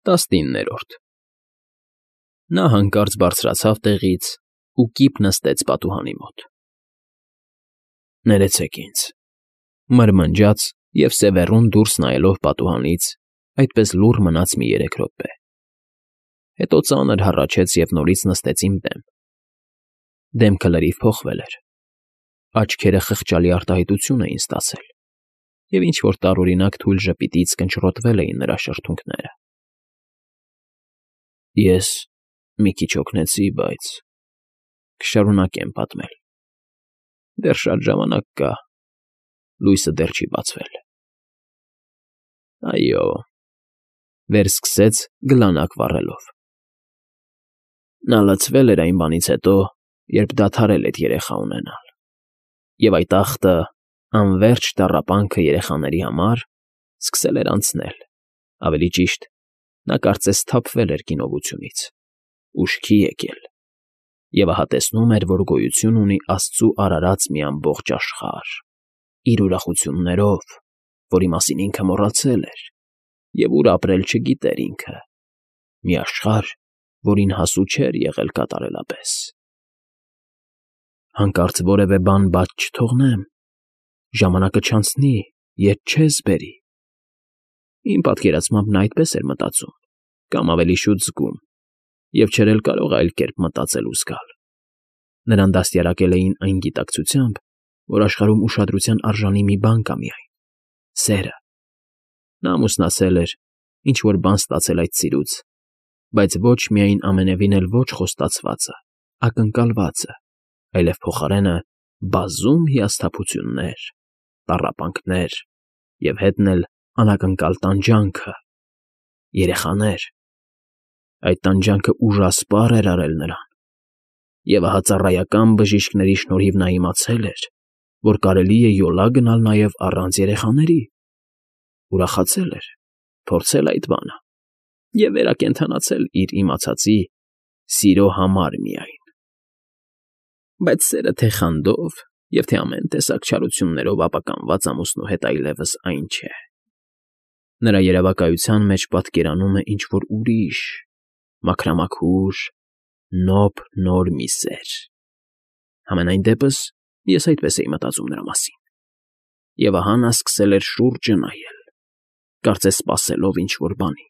19-րդ Նա հանկարծ բարձրացավ տեղից ու կիպ նստեց պատուհանի մոտ։ «Ներեցեք ինձ», մրմնջաց և սևեռուն դուրս նայելով պատուհանից այդպես լուռ մնաց մի 3 րոպե։ Հետո ծանր հառաչեց և նորից նստեց իմ դեմ։ Դեմքը լրիվ փոխվել էր, աչքերը խղճալի արտահայտություն էին ստացել, և ինչ֊որ տարօրինակ թույլ ժպիտից կնճռոտվել էին նրա շրթունքները։ «Ես մի քիչ հոգնեցի, բայց կշարունակեմ պատմել։ Դեռ շատ ժամանակ կա, լույսը դեռ չի բացվել»։ «Այո,֊ վերսկսեց գլանակ վառելով,֊ նա լցվել էր այն բանից հետո, երբ դադարել էր երեխա ունենալ, և այդ ախտը, անվերջ տառապանքը երեխաների համար, սկսել էր անցնել, ավելի ճիշտ, նա կարծես սթափվել էր գինովությունից, ուշքի եկել, և ահա տեսնում էր, որ գոյություն ունի աստծու արարած մի ամբողջ աշխարհ, իր ուրախություններով, որի մասին ինքը մոռացել էր, և ուր ապրել չգիտեր ինքը, մի աշխարհ, որին հասու չէր եղել կատարելապես։ Հանկարծ որևէ բան բաց չթողնեմ, ժամանակը չանցնի, ետ չես բերի։ Իմ պատկերացմամբ նա այդպես էր մտածում, կամ ավելի շուտ զգում, և չէր էլ կարող այլ կերպ մտածել ու զգալ։ Նրան դաստիարակել էին այն գիտակցությամբ, որ աշխարհում ուշադրության արժանի մի բան կա միայն՝ սերը։ Նա ամուսնացել էր, ինչ֊որ բան ստացել այդ սիրուց, բայց ոչ միայն ամենևին էլ ոչ խոստացվածը, ակնկալվածը, այլև փոխարենը բազում հիասթափություններ, տառապանքներ և հետն էլ անակնկալ տանջանքը՝ երեխաներ։ Այդ տանջանքը ուժասպառ էր արել նրան, և ահա ծառայական բժիշկների շնորհիվ նա իմացել էր, որ կարելի է յոլա գնալ նաև առանց երեխաների, ուրախացել էր, փորձել այդ բանը և վերակենդանացել իր իմացածի սիրո համար միայն։ Բայց սերը թե՛ խանդով և թե՛ ամեն տեսակ չարություններով ապականված ամուսնու հետ այլևս այն չէ։ Նրա երևակայության մեջ պատկերանում է ինչ֊որ ուրիշ, մաքրամաքուր, նոբ նոր մի սեր։ Համենայն դեպս ես այդպես էի մտածում նրա մասին։ Եվ ահա նա սկսել էր շուրջը նայել, կարծես սպասելով ինչ֊որ բանի։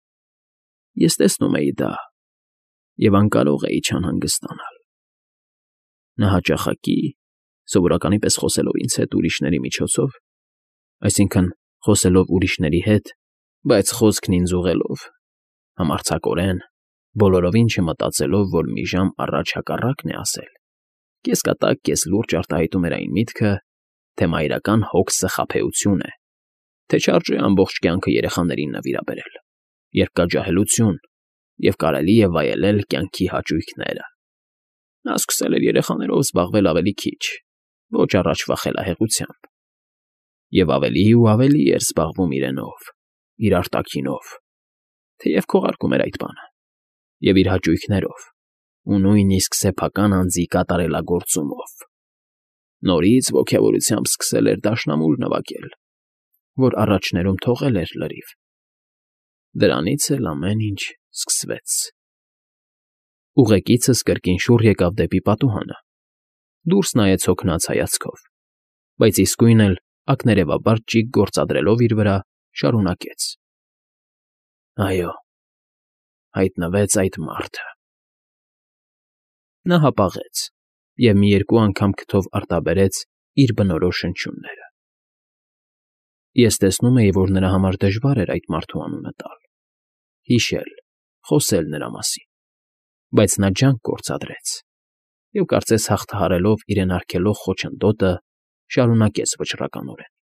Ես տեսնում էի դա և անկարող էի չանհանգստանալ։ Նա հաճախակի, սովորականի պես խոսելով ինձ հետ ուրիշների միջոցով, այսինքն՝ խոսելով ուրիշների հետ, բայց խոսքն ինձ ուղղելով, համարձակորեն, բոլորովին չմտածելով, որ մի ժամ առաջ հակառակն է ասել, կեսկատակ, կեսլուրջ արտահայտում էր այն միտքը, թե մայրական հոգսը խաբեություն է, թե չարժե ամբողջ կյանքը երեխաներին նվիրաբերել, երբ կա ջահելություն և կարելի է վայելել կյանքի հաճույքները։ Նա սկսել էր երեխաներով զբաղվել ավելի քիչ, ոչ առաջվա խելահեղությամբ, և ավելի ու ավելի էր զբաղվում իրենով, իր արտաքինով, թեև քողարկում էր այդ բանը, և իր հաճույքներով ու նույնիսկ սեփական անձի կատարելագործումով։ Նորից ոգևորությամբ սկսել էր դաշնամուր նվագել, որ առաջներում թողել էր լրիվ։ Դրանից էլ ամեն ինչ սկսվեց։ Ուղեկիցս կրկին շուռ եկավ դեպի պատուհանը, դուրս նայեց հոգնած հայացքով, բայց իսկույն էլ ակներևաբար ճիգ գործադրելով իր վրա, շարունակեց. «Այո, հայտնվեց այդ մարդը»։ Նա հապաղեց և մի երկու անգամ քթով արտաբերեց իր բնորոշ շնչյունները։ Ես տեսնում էի, որ նրա համար դժվար էր այդ մարդու անունը տալ, հիշել, խոսել նրա մասին, բայց նա ջանք գործադրեց և, կարծես հաղթահարելով իրեն արգելող խոչընդոտը, շարունակեց վճռականորեն.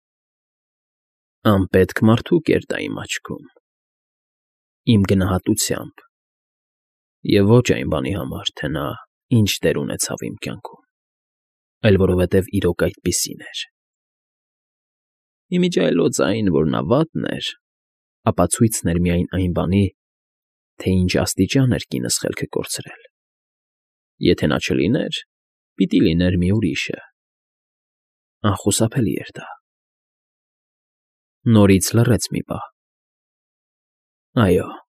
«Անպետք մարդուկ էր դա իմ աչքում, իմ գնահատությամբ, և ոչ այն բանի համար, թե նա ինչ դեր ունեցավ իմ կյանքում, այլ որովհետև իրոք այդպիսին էր։ Իմիջիայլոց այն, որ նա վատն էր, ապացույցն էր միայն այն բանի, թե ինչ աստիճան էր կինս խելքը կորցրել։ Եթե նա չլիներ, պիտի լիներ մի ուրիշը։ Անխուսափելի էր դա»։ Նորից լռեց մի պահ։ «Այո,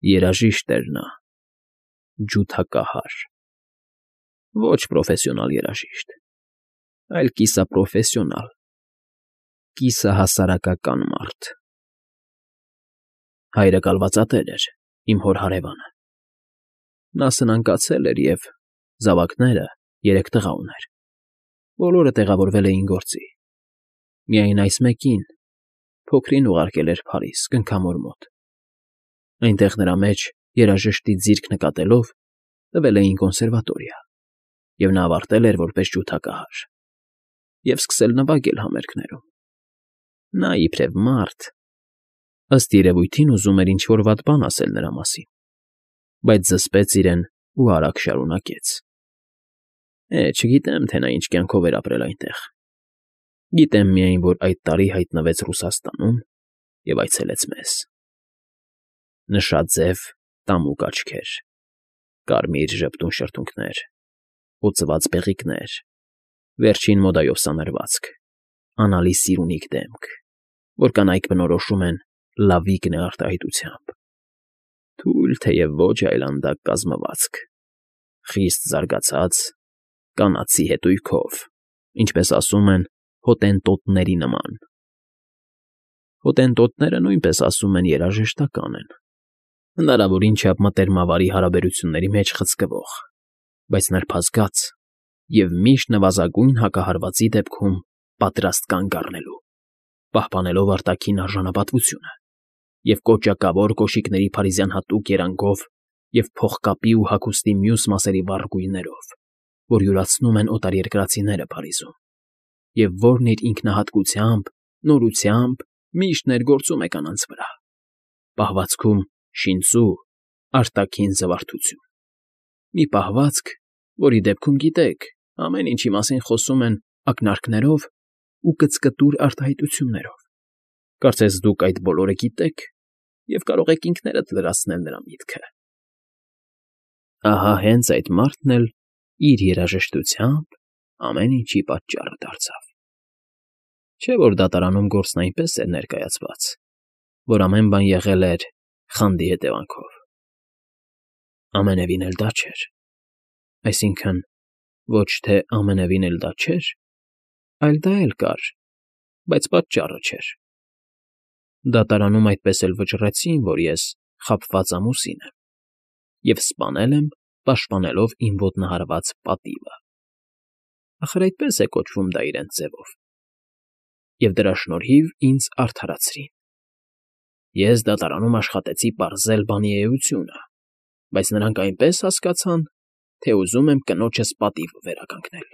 Երաժիշտ էր նա, ջութակահար, ոչ պրոֆեսիոնալ երաժիշտ, այլ կիսապրոֆեսիոնալ, կիսահասարակական մարդ։ Հայրը կալվածատեր էր, իմ հոր հարևանը։ Նա սնանկացել էր և զավակները 3 տղա ուներ։ Բոլորը տեղավորվել էին գործի։ Միայն այս մեկին, փոքրին ուղարկել էր Փարիզ, կնքամոր մոտ։ Այնտեղ նրա մեջ երաժշտի ձիրք նկատելով տվել էին կոնսերվատորիա, և նա ավարտել էր որպես ջութակահար և սկսել նվագել համերգներում։ Նա, իբրև մարդ, ըստ երևույթին ուզում էր ինչ֊որ վատ բան ասել նրա մասին, բայց զսպեց իրեն ու արագ շարունակեց. Չգիտեմ, թե նա ինչ կյանքով էր ապրել այնտեղ։ Գիտեմ միայն, որ այդ տարի հայտնվեց Ռուսաստանում և այցելեց մեզ։ Նշաձև տամուկ աչքեր, կարմիր ժպտուն շրթունքներ, հոծված բեղիկներ, վերջին մոդայով սանրվածք, անալի սիրունիկ դեմք, որ կանայք բնորոշում են լավիկն է արտահայտությամբ, թույլ, թեև ոչ այլանդակ կազմվածք, խիստ զարգացած, կանացի հետույքով, ինչպես ասում են, հոտենտոտների նման։ Հոտենտոտները նույնպես ասում են երաժշտական են, հնարավոր ինչափ մտերմավարի հարաբերությունների մեջ խցկվող, բայց նրբազգաց և միշտ նվազագույն հակահարվածի դեպքում պատրաստ կանգ առնելու, պահպանելով արտաքին արժանապատվությունը և կոճակավոր կոշիկների փարիզյան հատուկ երանգով և փողկապի ու հագուստի մյուս մասերի վառ գույներով, որ յուրացնում են օտարերկրացիները Փարիզում, և որն իր ինքնահատկությամբ, նորությամբ միշտ ներգործում է կանանց վրա, պահվածքում շինծու, արտաքին զվարթություն։ Մի պահվածք, որի դեպքում, գիտեք, ամեն ինչի մասին խոսում են ակնարկներով ու կծկտուր արտահայտություններով։ Կարծես դուք այդ բոլորը գիտեք և կարող եք ինքներդ լրացնել նրա միտքը։ Ահա հենց այդ մարդն էլ իր երաժշտությամբ ամեն ինչի պատճառը դարձավ։ Չէ՞ որ դատարանում գործն այնպես էր ներկայացված, որ ամեն բան եղել էր խանդի հետևանքով։ Ամենևին էլ դա չէր։ Այսինքն, ոչ թե ամենևին էլ դա չէր, այլ դա էլ կար, բայց պատճառը չէր։ Դատարանում այդպես էլ վճռեցին, որ ես խաբված ամուսին եմ և սպանել եմ, պաշտպանելով իմ ոտնահարված պատիվը։ Ախր այդպես է կոչվում դա իրենց ձևով։ Եվ դրա շնորհիվ ինձ արդարացրին։ Ես դատարանում աշխատեցի պարզել բանի էությունը, բայց նրանք այնպես հասկացան, թե ուզում եմ կնոջս պատիվը վերականգնել։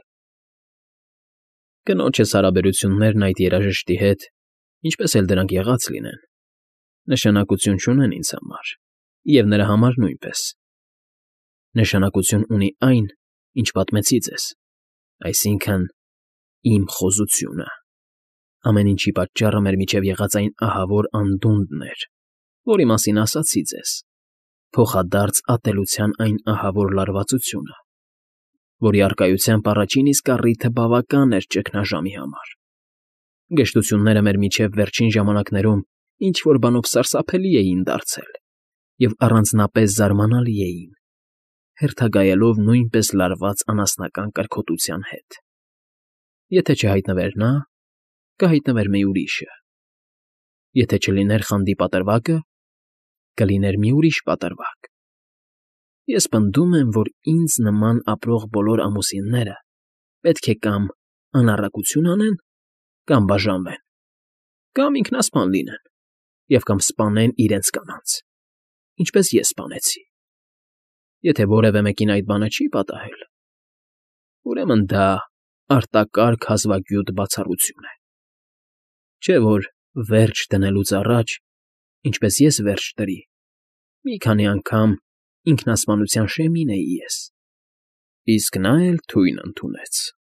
Կնոջս հարաբերություններն այդ երաժշտի հետ, ինչպես էլ դրանք եղած լինեն, նշանակություն չունեն ինձ համար, և նրա համար նույնպես։ Նշանակություն ունի այն, ինչ պատմեցի ձեզ, այսինքն՝ իմ խոզությունը։ Ամեն ինչի պատճառը մեր միջև եղած այն ահավոր անդունդն էր, որի մասին ասացի ձեզ, փոխադարձ ատելության այն ահավոր լարվածությունը, որի առկայությամբ առաջին իսկ առիթը բավական էր ճգնաժամի համար։ Գժտությունները մեր միջև վերջին ժամանակներում ինչ֊որ բանով սարսափելի էին դարձել և առանձնապես զարմանալի էին, հերթագայելով նույնպես լարված անասնական կրքոտության հետ։ Եթե չհայտնվեր նա, կհայտնվեր մի ուրիշը։ Եթե չլիներ խանդի պատրվակը, կլիներ մի ուրիշ պատրվակ։ Ես պնդում եմ, որ ինձ նման ապրող բոլոր ամուսինները պետք է կամ անառակություն անեն, կամ բաժանվեն, կամ ինքնասպան լինեն և կամ սպանեն իրենց կանանց, ինչպես ես սպանեցի։ Եթե որևէ մեկին այդ բանը չի պատահել, ուրեմն դա արտակարգ հազվագյուտ բացառություն է։ Չէ՞ որ վերջ դնելուց առաջ, ինչպես ես վերջ դրի, մի քանի անգամ ինքնասպանության շեմին էի ես, իսկ նա էլ թույն ընդունեց։